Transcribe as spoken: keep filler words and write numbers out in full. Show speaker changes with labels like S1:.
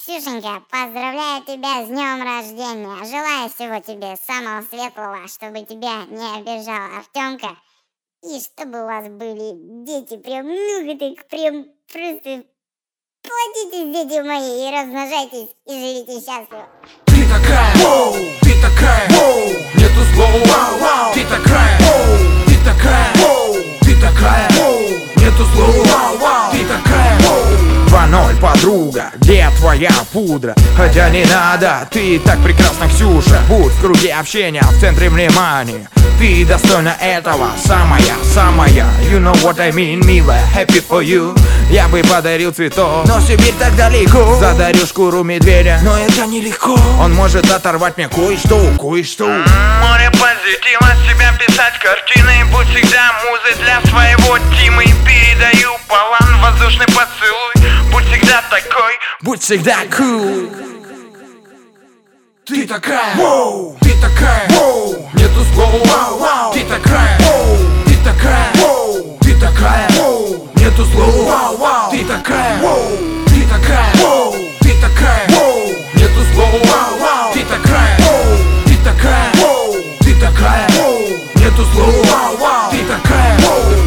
S1: Ксюшенька, поздравляю тебя с днем рождения. Желаю всего тебе самого светлого, чтобы тебя не обижал Артемка. И чтобы у вас были дети, прям, ну, так прям просто плодитесь, дети мои, и размножайтесь, и живите счастливо.
S2: Ты такая, воу, ты такая, воу, нету слов, вау, вау. Ты такая, воу, ты такая, воу, ты такая, воу, нету слов, вау, вау. Ты такая, воу. два ноль, подруга, где твоя пудра? Хотя не надо, ты так прекрасна, Ксюша. Будь в круге общения, в центре внимания. Ты достойна этого, самая, самая. You know what I mean, милая, happy for you. Я бы подарил цветок, но Сибирь так далеко. Задарю шкуру медведя, но это нелегко. Он может оторвать мне кое-что, кое-что.
S3: Море позитива, себя писать картины. Будь всегда музой для своего Тимы. Передаю план, воздушный поцелуй. Будь всегда такой,
S2: будь всегда cool. Ты такая, воу, ты такая, воу, нету слов, вау, вау. Ты такая, воу, ты такая, воу, ты такая, воу, нету слов, вау, вау. Ты такая, воу, ты такая, воу, ты такая, воу, нету слов, вау, вау. Ты такая, воу, ты такая, воу, ты такая, воу, нету слов, вау, вау. Ты такая, воу.